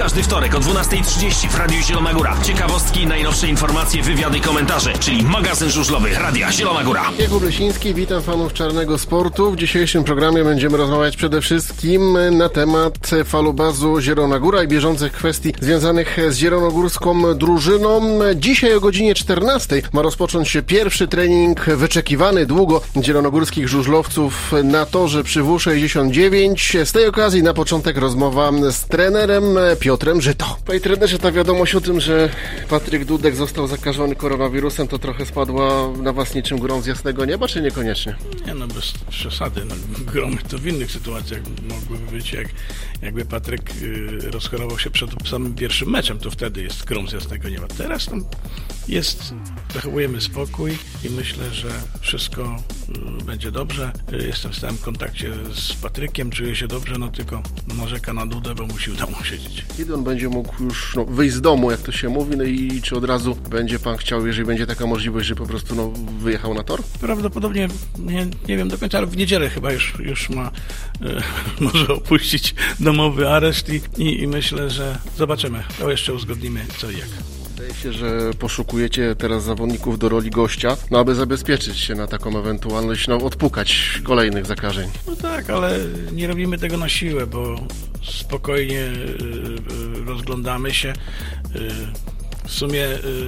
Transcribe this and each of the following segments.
Każdy wtorek o 12:30 w Radiu Zielona Góra. Ciekawostki, najnowsze informacje, wywiady i komentarze, czyli magazyn żużlowy Radia Zielona Góra. Jakub Lesiński, witam fanów czarnego sportu. W dzisiejszym programie będziemy rozmawiać przede wszystkim na temat falubazu Zielona Góra i bieżących kwestii związanych z zielonogórską drużyną. Dzisiaj o godzinie 14 ma rozpocząć się pierwszy trening wyczekiwany długo zielonogórskich żużlowców na torze przy W69. Z tej okazji na początek rozmowa z trenerem Piotrem Żyto. Panie trenerze, ta wiadomość o tym, że Patryk Dudek został zakażony koronawirusem, to trochę spadła na was niczym grom z jasnego nieba, czy niekoniecznie? Nie, no bez przesady. No, gromy to w innych sytuacjach mogłyby być, jakby Patryk rozchorował się przed samym pierwszym meczem, to wtedy jest grom z jasnego nieba. Teraz tam zachowujemy spokój i myślę, że wszystko będzie dobrze. Jestem w stałym kontakcie z Patrykiem, czuję się dobrze, no tylko narzeka na Dudę, bo musi w domu siedzieć. Kiedy on będzie mógł już wyjść z domu, jak to się mówi, no i czy od razu będzie pan chciał, jeżeli będzie taka możliwość, że po prostu wyjechał na tor? Prawdopodobnie, nie wiem do końca, ale w niedzielę chyba już może opuścić domowy areszt i myślę, że zobaczymy. To jeszcze uzgodnimy co i jak. Wydaje się, że poszukujecie teraz zawodników do roli gościa, aby zabezpieczyć się na taką ewentualność, odpukać kolejnych zakażeń. No tak, ale nie robimy tego na siłę, bo spokojnie rozglądamy się. W sumie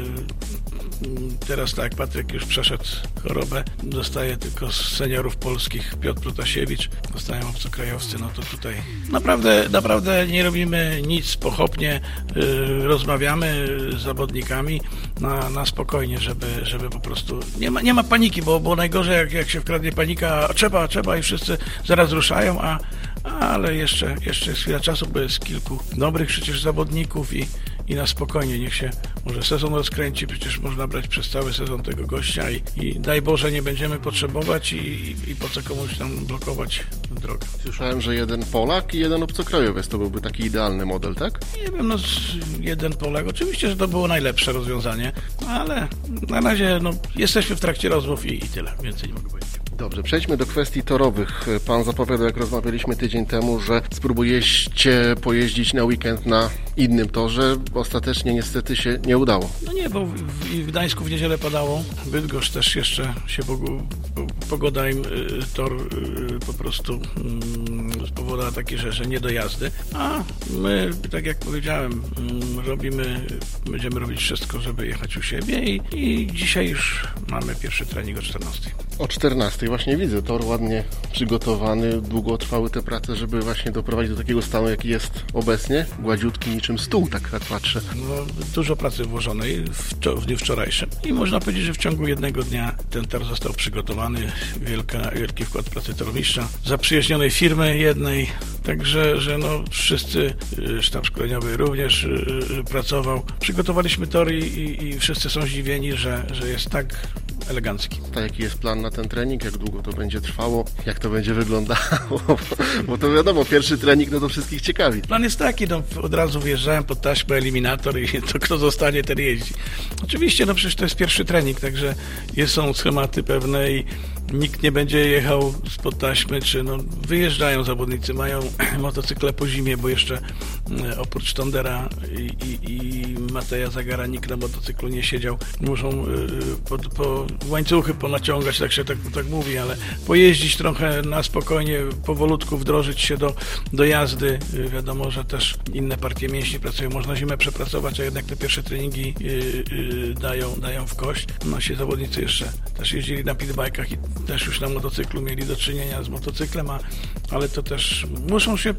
teraz tak, Patryk już przeszedł chorobę, dostaje tylko z seniorów polskich Piotr Protasiewicz, dostają obcokrajowcy, no to tutaj naprawdę nie robimy nic pochopnie, rozmawiamy z zawodnikami na spokojnie, żeby po prostu, nie ma paniki, bo najgorzej jak się wkradnie panika, trzeba i wszyscy zaraz ruszają, ale jeszcze jest chwila czasu, bo jest kilku dobrych przecież zawodników i na spokojnie, niech się może sezon rozkręci, przecież można brać przez cały sezon tego gościa i daj Boże nie będziemy potrzebować i po co komuś tam blokować drogę. Słyszałem, że jeden Polak i jeden obcokrajowiec to byłby taki idealny model, tak? Nie wiem, jeden Polak, oczywiście, że to było najlepsze rozwiązanie, ale na razie jesteśmy w trakcie rozmów i tyle, więcej nie mogę powiedzieć. Dobrze, przejdźmy do kwestii torowych. Pan zapowiadał, jak rozmawialiśmy tydzień temu, że spróbujecie pojeździć na weekend na innym torze. Ostatecznie niestety się nie udało. No nie, bo w Gdańsku w niedzielę padało. Bydgoszcz też jeszcze się pogoda im tor po prostu spowodowała takie, że nie do jazdy. A my, tak jak powiedziałem, będziemy robić wszystko, żeby jechać u siebie i dzisiaj już mamy pierwszy trening o 14. O 14 właśnie widzę, tor ładnie przygotowany, długo trwały te prace, żeby właśnie doprowadzić do takiego stanu, jaki jest obecnie, gładziutki niczym stół, tak patrzę. Dużo pracy włożonej w dniu wczorajszym i można powiedzieć, że w ciągu jednego dnia ten tor został przygotowany, wielki wkład pracy tormistrza, zaprzyjaźnionej firmy jednej, także że wszyscy, sztab szkoleniowy również pracował. Przygotowaliśmy tor i wszyscy są zdziwieni, że jest tak elegancki. A jaki jest plan na ten trening? Jak długo to będzie trwało? Jak to będzie wyglądało? Bo to wiadomo, pierwszy trening to wszystkich ciekawi. Plan jest taki, od razu wjeżdżałem pod taśmę eliminator i to kto zostanie, ten jeździ. Oczywiście, przecież to jest pierwszy trening, także są schematy pewne i nikt nie będzie jechał spod taśmy, czy wyjeżdżają zawodnicy, mają motocykle po zimie, bo jeszcze oprócz Tondera i Mateja Zagara nikt na motocyklu nie siedział. Muszą po łańcuchy ponaciągać, tak mówi, ale pojeździć trochę na spokojnie, powolutku wdrożyć się do jazdy. Wiadomo, że też inne partie mięśni pracują, można zimę przepracować, a jednak te pierwsze treningi dają w kość. Nasi zawodnicy jeszcze też jeździli na pitbike'ach i też już na motocyklu mieli do czynienia z motocyklem, ale to też muszą się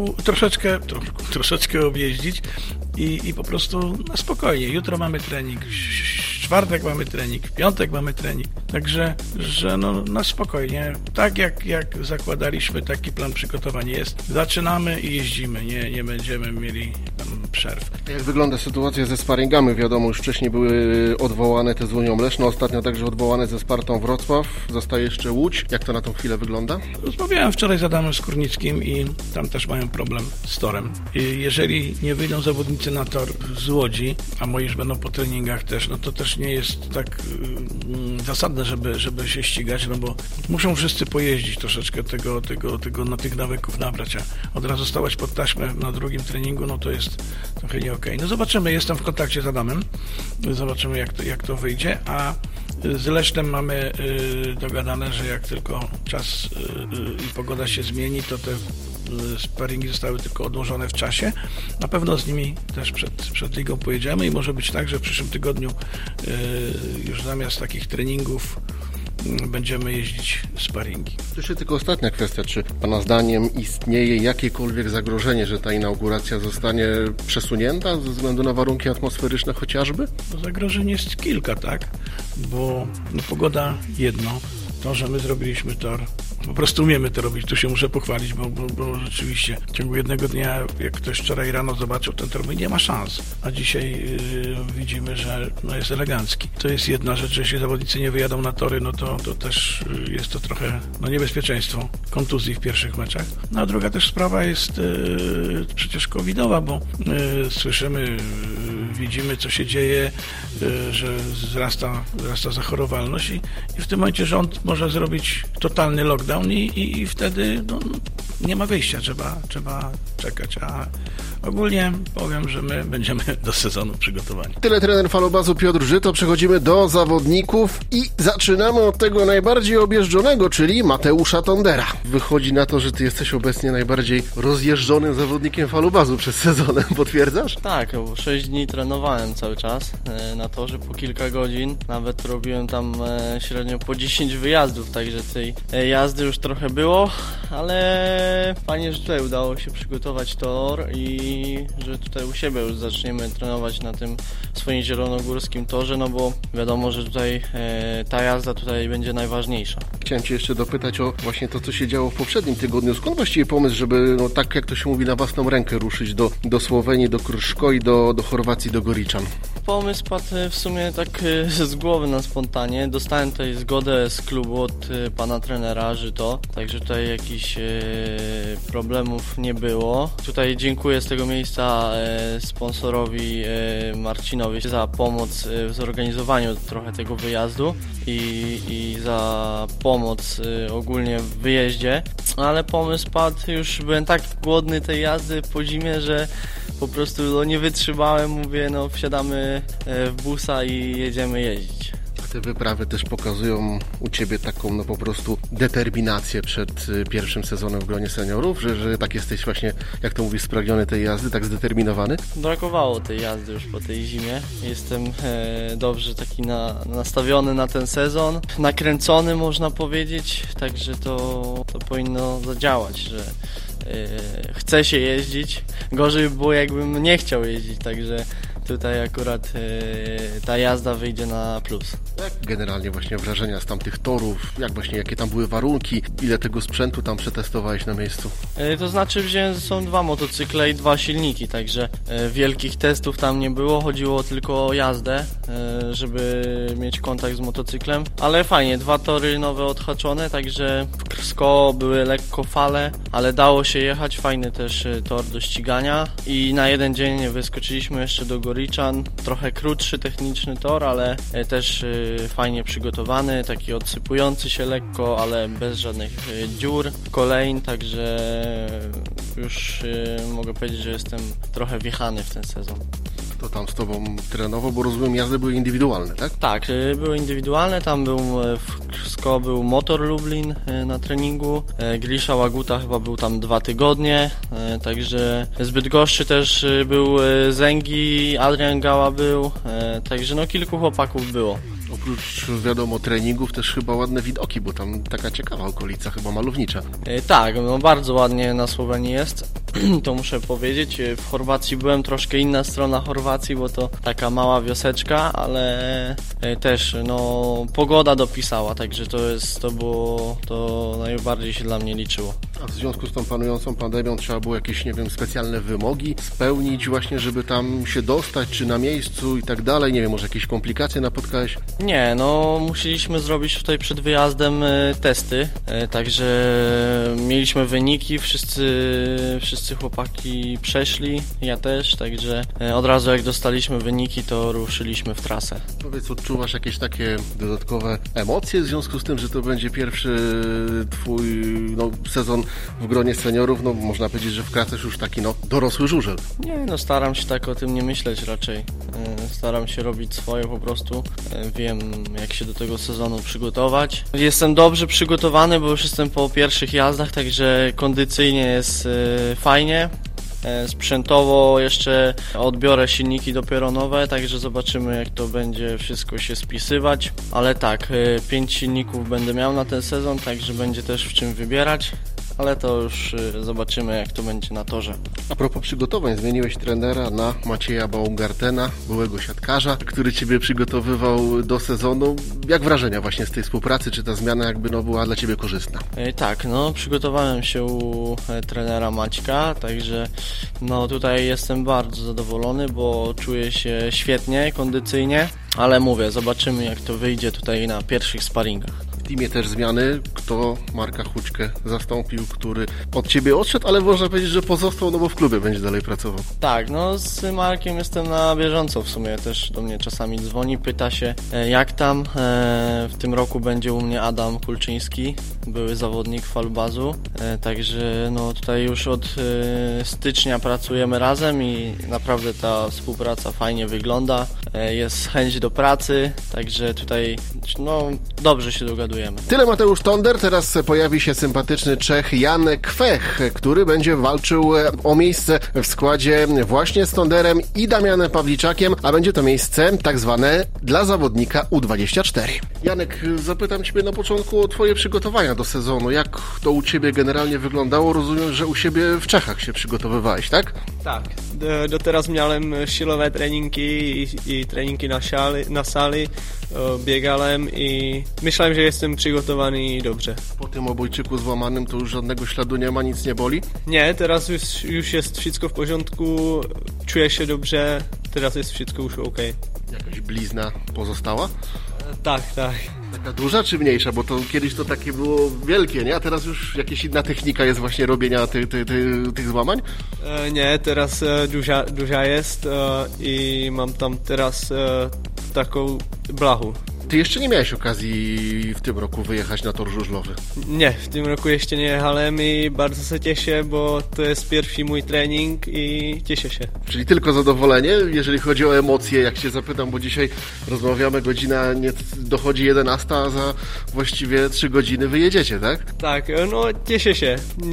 troszeczkę objeździć i po prostu na spokojnie. Jutro mamy trening, w czwartek mamy trening, w piątek mamy trening, także że na spokojnie, tak jak zakładaliśmy, taki plan przygotowania jest. Zaczynamy i jeździmy, nie będziemy mieli przerw. Jak wygląda sytuacja ze sparingami? Wiadomo, już wcześniej były odwołane te z Unią Leszno, ostatnio także odwołane ze Spartą Wrocław, zostaje jeszcze Łódź. Jak to na tą chwilę wygląda? Rozmawiałem wczoraj z Adamem Skórnickim i tam też mają problem z torem. Jeżeli nie wyjdą zawodnicy na tor z Łodzi, a moi już będą po treningach też, to też nie jest tak zasadne, żeby się ścigać, bo muszą wszyscy pojeździć troszeczkę tych nawyków nabrać, a od razu stawać pod taśmę na drugim treningu, to jest trochę nie okej. No zobaczymy, jestem w kontakcie z Adamem, zobaczymy jak to wyjdzie, a z Lesznem mamy dogadane, że jak tylko czas i pogoda się zmieni, to te sparingi zostały tylko odłożone w czasie. Na pewno z nimi też przed ligą pojedziemy i może być tak, że w przyszłym tygodniu już zamiast takich treningów będziemy jeździć sparingi. To jeszcze tylko ostatnia kwestia. Czy Pana zdaniem istnieje jakiekolwiek zagrożenie, że ta inauguracja zostanie przesunięta ze względu na warunki atmosferyczne chociażby? No, zagrożeń jest kilka, tak? Bo pogoda jedno. To, że my zrobiliśmy tor, po prostu umiemy to robić, tu się muszę pochwalić, bo rzeczywiście w ciągu jednego dnia, jak ktoś wczoraj rano zobaczył ten tor, nie ma szans, a dzisiaj widzimy, że jest elegancki. To jest jedna rzecz, że jeśli zawodnicy nie wyjadą na tory, no to też jest to trochę niebezpieczeństwo kontuzji w pierwszych meczach. No a druga też sprawa jest przecież covidowa, bo słyszymy, widzimy, co się dzieje, że wzrasta zachorowalność i w tym momencie rząd może zrobić totalny lockdown i wtedy nie ma wyjścia, trzeba czekać, a ogólnie powiem, że my będziemy do sezonu przygotowani. Tyle trener Falobazu Piotr Żyto. Przechodzimy do zawodników i zaczynamy od tego najbardziej objeżdżonego, czyli Mateusza Tondera. Wychodzi na to, że ty jesteś obecnie najbardziej rozjeżdżonym zawodnikiem Falobazu przez sezonem. Potwierdzasz? Tak, bo 6 dni trenowałem cały czas na torze po kilka godzin. Nawet robiłem tam średnio po 10 wyjazdów, także tej jazdy już trochę było, ale fajnie, że tutaj udało się przygotować tor i że tutaj u siebie już zaczniemy trenować na tym swoim zielonogórskim torze, no bo wiadomo, że tutaj ta jazda tutaj będzie najważniejsza. Chciałem Cię jeszcze dopytać o właśnie to, co się działo w poprzednim tygodniu. Skąd właściwie pomysł, żeby tak jak to się mówi, na własną rękę ruszyć do Słowenii, do Krszko i do Chorwacji, do Goriczan? Pomysł padł w sumie tak z głowy na spontanie. Dostałem tutaj zgodę z klubu od pana trenera Żyto, także tutaj jakichś problemów nie było. Tutaj dziękuję z tego miejsca sponsorowi Marcinowi za pomoc w zorganizowaniu trochę tego wyjazdu i za pomoc ogólnie w wyjeździe, ale pomysł padł, już byłem tak głodny tej jazdy po zimie, że po prostu nie wytrzymałem, mówię, wsiadamy w busa i jedziemy jeździć. Te wyprawy też pokazują u Ciebie taką po prostu determinację przed pierwszym sezonem w gronie seniorów, że tak jesteś właśnie, jak to mówisz, spragniony tej jazdy, tak zdeterminowany? Brakowało tej jazdy już po tej zimie. Jestem dobrze taki nastawiony na ten sezon, nakręcony można powiedzieć, także to powinno zadziałać, że chce się jeździć. Gorzej by było, jakbym nie chciał jeździć, także tutaj akurat ta jazda wyjdzie na plus. Jak generalnie właśnie wrażenia z tamtych torów, jakie tam były warunki, ile tego sprzętu tam przetestowałeś na miejscu? To znaczy wziąłem ze sobą 2 motocykle i 2 silniki, także wielkich testów tam nie było, chodziło tylko o jazdę, żeby mieć kontakt z motocyklem, ale fajnie, 2 tory nowe odhaczone, także w Krsko były lekko fale, ale dało się jechać, fajny też tor do ścigania i na jeden dzień wyskoczyliśmy jeszcze do Goriczan, trochę krótszy techniczny tor, ale też fajnie przygotowany, taki odsypujący się lekko, ale bez żadnych dziur, kolejn, także już mogę powiedzieć, że jestem trochę wjechany w ten sezon. Kto tam z Tobą trenował, bo rozumiem, jazdy były indywidualne, tak? Tak, były indywidualne, tam był w Krsko był Motor Lublin na treningu, Grisza Łaguta chyba był tam 2 tygodnie, także z Bydgoszczy też był Zęgi, Adrian Gała był, także kilku chłopaków było. Oprócz, wiadomo, treningów też chyba ładne widoki, bo tam taka ciekawa okolica, chyba malownicza. Tak, bardzo ładnie na Słowenii jest, to muszę powiedzieć. W Chorwacji byłem, troszkę inna strona Chorwacji, bo to taka mała wioseczka, ale też pogoda dopisała, także to najbardziej się dla mnie liczyło. A w związku z tą panującą pandemią trzeba było jakieś, specjalne wymogi spełnić właśnie, żeby tam się dostać, czy na miejscu i tak dalej? Nie wiem, może jakieś komplikacje napotkałeś? Nie, musieliśmy zrobić tutaj przed wyjazdem testy, także mieliśmy wyniki, wszyscy chłopaki przeszli, ja też, także od razu jak dostaliśmy wyniki, to ruszyliśmy w trasę. Powiedz, odczuwasz jakieś takie dodatkowe emocje w związku z tym, że to będzie pierwszy Twój sezon w gronie seniorów, no można powiedzieć, że wkraczasz już taki dorosły żużel. Nie, no staram się tak o tym nie myśleć raczej. Staram się robić swoje po prostu. Wiem, jak się do tego sezonu przygotować. Jestem dobrze przygotowany, bo już jestem po pierwszych jazdach, także kondycyjnie jest fajnie. Sprzętowo jeszcze odbiorę silniki dopiero nowe, także zobaczymy, jak to będzie wszystko się spisywać. Ale tak, 5 silników będę miał na ten sezon, także będzie też w czym wybierać. Ale to już zobaczymy, jak to będzie na torze. A propos przygotowań, zmieniłeś trenera na Macieja Baumgartena, byłego siatkarza, który Ciebie przygotowywał do sezonu. Jak wrażenia właśnie z tej współpracy? Czy ta zmiana jakby była dla Ciebie korzystna? Tak, przygotowałem się u trenera Maćka, także tutaj jestem bardzo zadowolony, bo czuję się świetnie, kondycyjnie, ale mówię, zobaczymy, jak to wyjdzie tutaj na pierwszych sparingach. W teamie też zmiany, kto Marka Hućkę zastąpił, który od Ciebie odszedł, ale można powiedzieć, że pozostał, bo w klubie będzie dalej pracował. Tak, z Markiem jestem na bieżąco w sumie, też do mnie czasami dzwoni, pyta się jak tam. W tym roku będzie u mnie Adam Kulczyński, były zawodnik Falubazu, także tutaj już od stycznia pracujemy razem i naprawdę ta współpraca fajnie wygląda, jest chęć do pracy, także tutaj dobrze się dogadujemy. Tyle Mateusz Tonder, teraz pojawi się sympatyczny Czech Jan Kwech, który będzie walczył o miejsce w składzie właśnie z Tonderem i Damianem Pawliczakiem, a będzie to miejsce tak zwane dla zawodnika U24. Janek, zapytam Ciebie na początku o Twoje przygotowania do sezonu. Jak to u Ciebie generalnie wyglądało? Rozumiem, że u siebie w Czechach się przygotowywałeś, tak? Tak, doteraz miałem siłowe treninki i treninki na sali, biegałem i myślałem, że jestem przygotowany dobrze. Po tym obojczyku złamanym to już żadnego śladu nie ma, nic nie boli? Nie, teraz już jest wszystko w porządku, czuję się dobrze, teraz jest wszystko już ok. Jakaś blizna pozostała? Tak. Taka duża czy mniejsza? Bo to kiedyś to takie było wielkie, nie? A teraz już jakaś inna technika jest właśnie robienia tych złamań? Nie, teraz duża jest i mam tam teraz taką blachę. Ty jeszcze nie miałeś okazji w tym roku wyjechać na tor żużlowy? Nie, w tym roku jeszcze nie jechałem i bardzo się cieszę, bo to jest pierwszy mój trening i cieszę się. Czyli tylko zadowolenie, jeżeli chodzi o emocje, jak się zapytam, bo dzisiaj rozmawiamy, godzina nie dochodzi 11, a za właściwie 3 godziny wyjedziecie, tak? Tak, cieszę się.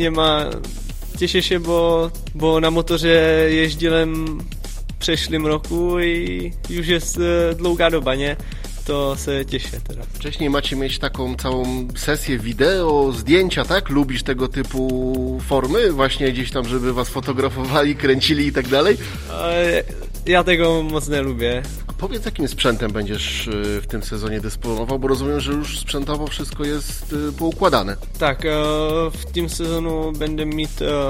Cieszę się, bo na motorze jeździłem w przeszłym roku i już jest długa doba, nie? To się cieszę teraz. Wcześniej macie mieć taką całą sesję wideo, zdjęcia, tak? Lubisz tego typu formy? Właśnie gdzieś tam, żeby was fotografowali, kręcili i tak dalej? Ja tego mocno lubię. A powiedz, jakim sprzętem będziesz w tym sezonie dysponował, bo rozumiem, że już sprzętowo wszystko jest poukładane. Tak, w tym sezonu będę mieć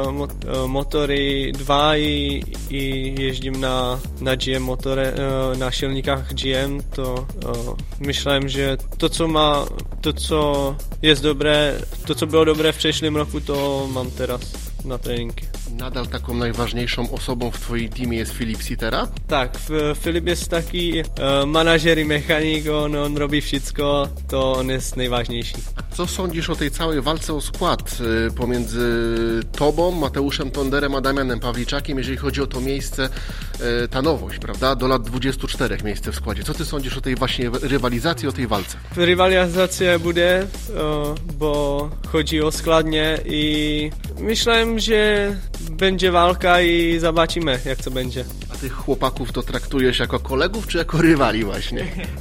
motory 2 i jeździmy na GM motory, na silnikach GM, to myślałem, że to co jest dobre, to co było dobre w przeszłym roku, to mam teraz na treningi. Nadal taką najważniejszą osobą w twoim teamie jest Filip Sitera? Tak, Filip jest taki manażer i mechanik, on robi wszystko, to on jest najważniejszy. Co sądzisz o tej całej walce o skład pomiędzy tobą, Mateuszem Tonderem, a Damianem Pawliczakiem, jeżeli chodzi o to miejsce, ta nowość, prawda? Do lat 24 miejsce w składzie. Co ty sądzisz o tej właśnie rywalizacji, o tej walce? Rywalizacja będzie, bo chodzi o składnie i myślałem, że będzie walka i zobaczymy, jak to będzie. A tych chłopaków to traktujesz jako kolegów, czy jako rywali właśnie?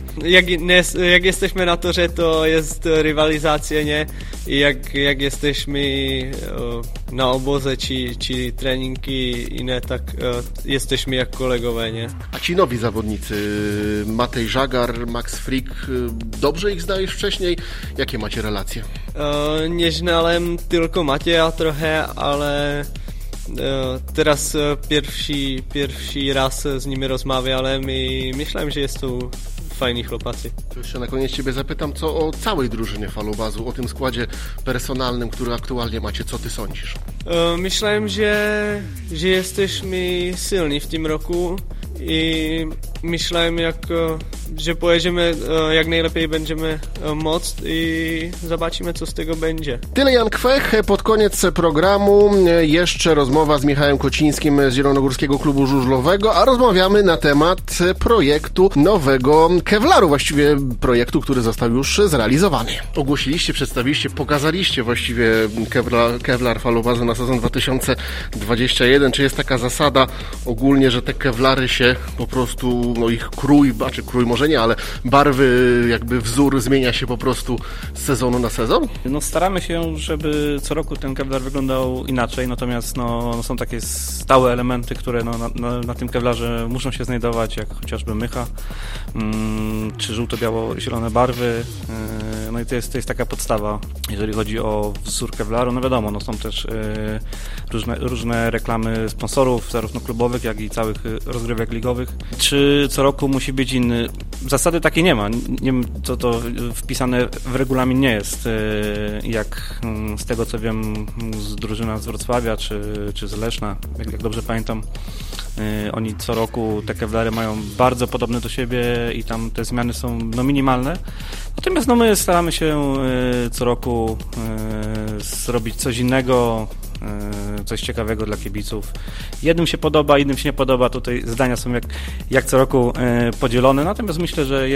Jak jesteśmy na torze, to jest rywalizacja, nie? I jak jesteśmy na obozie, czy treningi inne, tak jesteśmy jak kolegowie, nie? A ci nowi zawodnicy, Matej Żagar, Max Frick, dobrze ich znałeś wcześniej? Jakie macie relacje? Nie znałem tylko Macieja trochę, ale teraz pierwszy raz z nimi rozmawiałem i myślałem, że jest to fajni chłopacy. To jeszcze na koniec Ciebie zapytam, co o całej drużynie Falubazu, o tym składzie personalnym, który aktualnie macie, co Ty sądzisz? Myślałem, że jesteśmy silni w tym roku i myślałem, że pojedziemy jak najlepiej będziemy móc i zobaczymy, co z tego będzie. Tyle Jan Kwech. Pod koniec programu jeszcze rozmowa z Michałem Kocińskim z Zielonogórskiego Klubu Żużlowego, a rozmawiamy na temat projektu nowego Kevlaru, właściwie projektu, który został już zrealizowany. Ogłosiliście, przedstawiliście, pokazaliście właściwie Kevlar Falobazy na sezon 2021. Czy jest taka zasada ogólnie, że te Kevlary się po prostu, ich krój może nie, ale barwy, jakby wzór zmienia się po prostu z sezonu na sezon? Staramy się, żeby co roku ten Kevlar wyglądał inaczej, natomiast są takie stałe elementy, które na tym Kevlarze muszą się znajdować, jak chociażby mycha, czy żółto-biało-zielone barwy. I to jest taka podstawa, jeżeli chodzi o wzór Kevlaru. Wiadomo, są też różne reklamy sponsorów, zarówno klubowych, jak i całych rozgrywek ligowych. Czy co roku musi być inny? Zasady takiej nie ma. To wpisane w regulamin nie jest. Jak z tego, co wiem, z drużyna z Wrocławia, czy z Leszna, jak dobrze pamiętam, oni co roku te Kevlary mają bardzo podobne do siebie i tam te zmiany są minimalne. Natomiast my staramy się co roku zrobić coś innego, coś ciekawego dla kibiców. Jednym się podoba, innym się nie podoba. Tutaj zdania są jak co roku podzielone. Natomiast myślę, że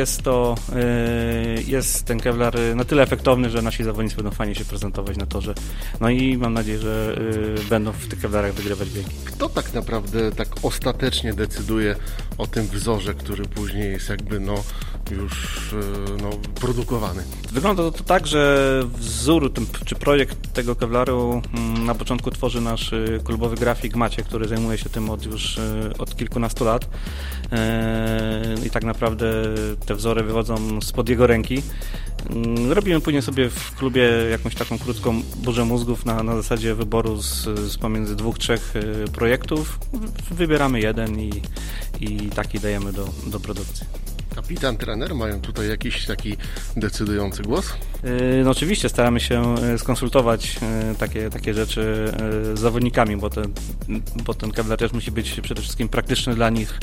jest ten Kevlar na tyle efektowny, że nasi zawodnicy będą fajnie się prezentować na torze. I mam nadzieję, że będą w tych Kevlarach wygrywać biegi. Kto tak naprawdę tak ostatecznie decyduje o tym wzorze, który później jest jakby już produkowany? Wygląda to tak, że wzór czy projekt tego Kevlaru na początku tworzy nasz klubowy grafik Maciek, który zajmuje się tym od kilkunastu lat. I tak naprawdę te wzory wychodzą spod jego ręki. Robimy później sobie w klubie jakąś taką krótką burzę mózgów na zasadzie wyboru z pomiędzy 2-3 projektów. Wybieramy jeden i taki dajemy do produkcji. Kapitan, trener mają tutaj jakiś taki decydujący głos? Oczywiście staramy się skonsultować takie rzeczy z zawodnikami, bo ten Kevlar też musi być przede wszystkim praktyczny dla nich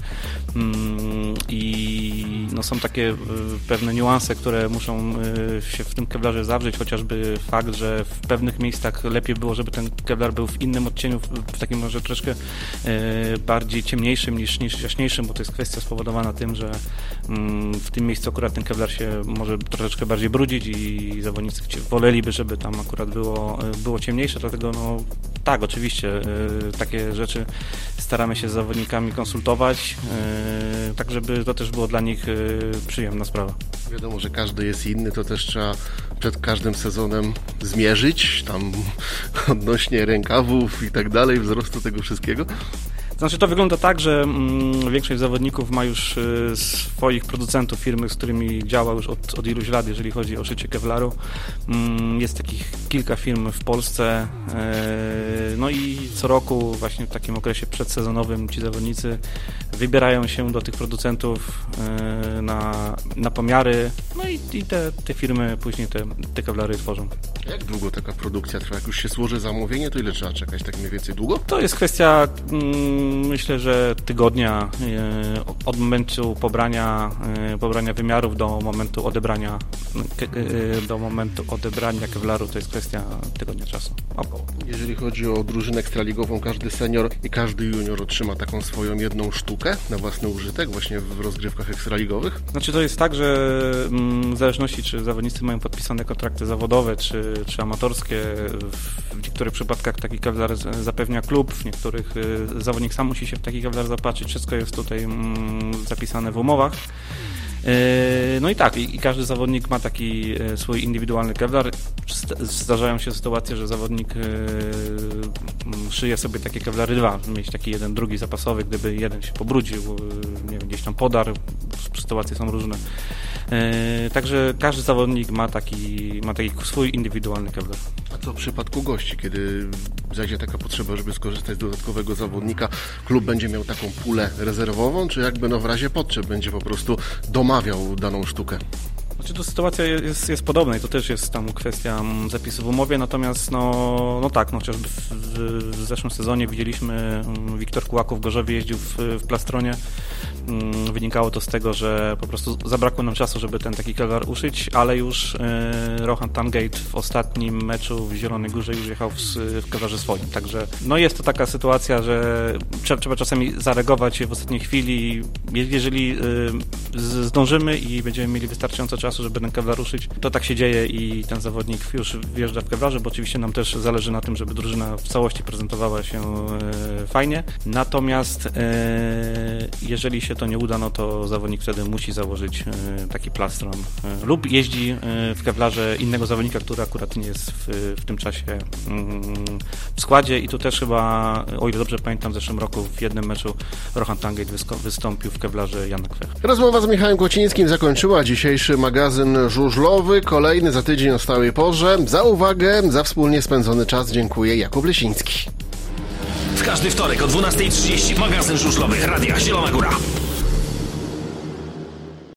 i są takie pewne niuanse, które muszą się w tym Kevlarze zawrzeć, chociażby fakt, że w pewnych miejscach lepiej było, żeby ten Kevlar był w innym odcieniu, w takim może troszkę bardziej ciemniejszym niż jaśniejszym, bo to jest kwestia spowodowana tym, że w tym miejscu akurat ten Kevlar się może troszeczkę bardziej brudzić i zawodnicy woleliby, żeby tam akurat było ciemniejsze, dlatego tak, oczywiście takie rzeczy staramy się z zawodnikami konsultować, tak żeby to też było dla nich przyjemna sprawa. Wiadomo, że każdy jest inny, to też trzeba przed każdym sezonem zmierzyć, tam odnośnie rękawów i tak dalej, wzrostu tego wszystkiego. Znaczy to wygląda tak, że większość zawodników ma już swoich producentów, firmy, z którymi działa już od iluś lat, jeżeli chodzi o szycie Kevlaru. Jest takich kilka firm w Polsce, i co roku właśnie w takim okresie przedsezonowym ci zawodnicy wybierają się do tych producentów na pomiary, i te firmy później te Kevlary tworzą. Jak długo taka produkcja trwa? Jak już się złoży zamówienie, to ile trzeba czekać? Tak mniej więcej długo? To jest kwestia, myślę, że tygodnia od momentu pobrania wymiarów do momentu odebrania Kevlaru, to jest kwestia tygodnia czasu. Jeżeli chodzi o drużynę ekstraligową, każdy senior i każdy junior otrzyma taką swoją jedną sztukę na własny użytek właśnie w rozgrywkach ekstraligowych? Znaczy to jest tak, że w zależności czy zawodnicy mają podpisane kontrakty zawodowe czy amatorskie, w niektórych przypadkach taki Kevlar zapewnia klub, w niektórych zawodnik sam musi się w taki Kevlar zapatrzyć, wszystko jest tutaj zapisane w umowach. I każdy zawodnik ma taki swój indywidualny Kevlar. Zdarzają się sytuacje, że zawodnik szyje sobie takie Kevlary dwa, mieć taki jeden, drugi zapasowy, gdyby jeden się pobrudził, gdzieś tam podarł, sytuacje są różne. Także każdy zawodnik ma taki swój indywidualny Kevlar. A co w przypadku gości, kiedy zajdzie taka potrzeba, żeby skorzystać z dodatkowego zawodnika, klub będzie miał taką pulę rezerwową, czy jakby w razie potrzeb będzie po prostu domawiał daną sztukę? Znaczy to sytuacja jest podobna i to też jest tam kwestia zapisu w umowie, natomiast chociażby w zeszłym sezonie widzieliśmy, Wiktor Kułaków w Gorzowie jeździł w Plastronie, wynikało to z tego, że po prostu zabrakło nam czasu, żeby ten taki kevlar uszyć, ale już Rohan Tangate w ostatnim meczu w Zielonej Górze już jechał w kevlarze swoim, także no jest to taka sytuacja, że trzeba czasami zareagować w ostatniej chwili. Jeżeli zdążymy i będziemy mieli wystarczająco czasu, żeby ten kevlar ruszyć, to tak się dzieje i ten zawodnik już wjeżdża w kevlarze, bo oczywiście nam też zależy na tym, żeby drużyna w całości prezentowała się fajnie. Natomiast jeżeli się to nie uda, no to zawodnik wtedy musi założyć taki plastron lub jeździ w kevlarze innego zawodnika, który akurat nie jest w tym czasie w składzie i tu też chyba, o ile dobrze pamiętam, w zeszłym roku w jednym meczu Rohan Tangate wystąpił w kevlarze Jana Kwech. Rozmowa z Michałem Kłocińskim zakończyła dzisiejszy magazyn żużlowy. Kolejny za tydzień o stałej porze. Za uwagę, za wspólnie spędzony czas dziękuję. Jakub Lesiński. W każdy wtorek o 12:30 magazyn żużlowy Radia Zielona Góra.